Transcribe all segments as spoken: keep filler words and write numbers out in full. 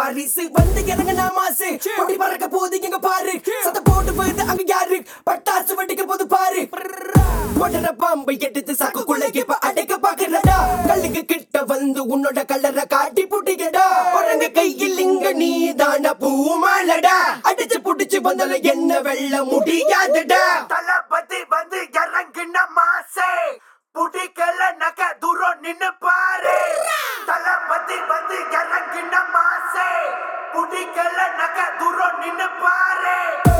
பரிசு வந்து இறங்கினா மாசு கொடி பறக்க போது எங்க பாரு சத்த போட்டு போயிட்டு அங்க யாரு பட்டாசு வெடிக்க போது பாரு ஒடற பாம்பை எடுத்து சாக்குக்குள்ள இப்ப அடைக்க பாக்குறடா கல்லுக்கு கிட்ட வந்து உன்னோட கல்லற காட்டி புட்டிக்கடா ஒரங்க கையில் இங்க நீ தான பூமாலடா அடிச்சு புடிச்சு வந்தால என்ன வெல்ல முடியாதுடா தளபதி வந்து இறங்கின மாசே புடிக்கல நக தூரம் நின்னு பாரு தளபதி வந்து இறங்கின மாசே புடிக்கல நக தூரம் நின்னு பாரு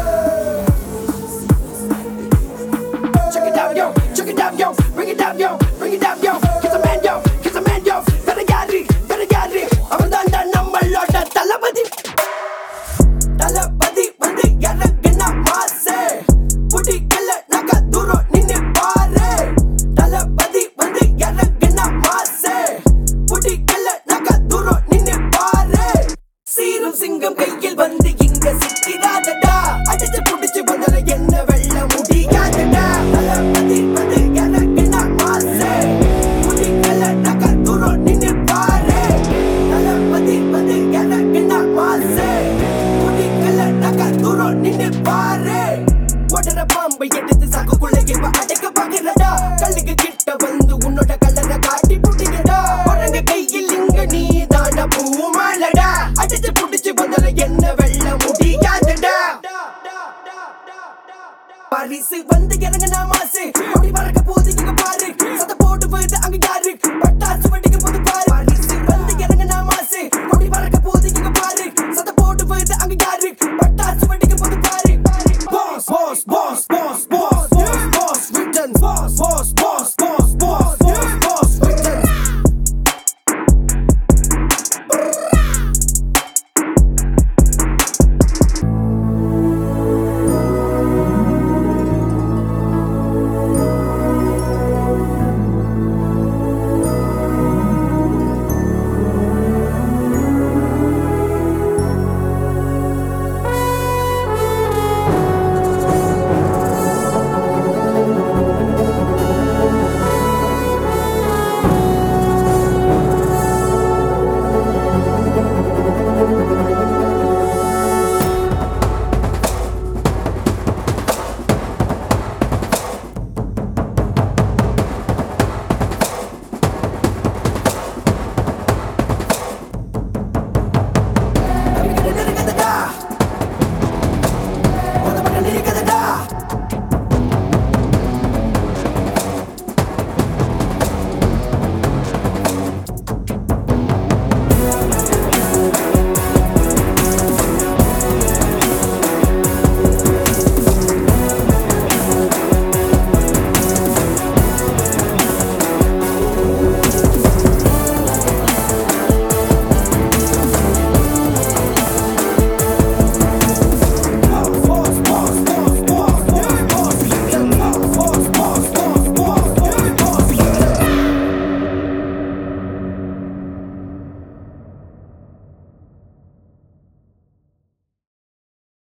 Check it out yo, check it out yo, bring it down yo, bring it down yo, kiss a man yo, kiss a man yo, better get it, better get it. அவன் தான் நம்மளோட தளபதி தளபதி வந்து இறங்கின மாசே புடிக்கல நக தூரம் நின்னு பாரு தளபதி வந்து இறங்கின மாசே புடிக்கல நக தூரம் நின்னு பாரு சீரும் சிங்கம் கையில் வந்து இங்க சிக்கிறாதடா அடிச்சு புடிச்சு வந்தால என்ன வெல்ல முடியாதடா தளபதி வந்து இறங்கின மாசே புடிக்கல நக தூரம் நின்னு பாரு தளபதி வந்து இறங்கின மாசே புடிக்கல நக தூரம் நின்னு பாரு ஒடற பாம்பை எடுத்து சாக்குக்குள்ள இப்ப அடைக்க பாக்குறடா கல்லுக்கு கிட்ட வந்து உன்னோட கல்லற காட்டி புட்டிக்கடா ஒரங்க கையில் இங்க நீ தான பூமாலடா அடிச்சு புடிச்சு வந்தால என்ன வெல்ல முடியாதுடா பரிசு வந்து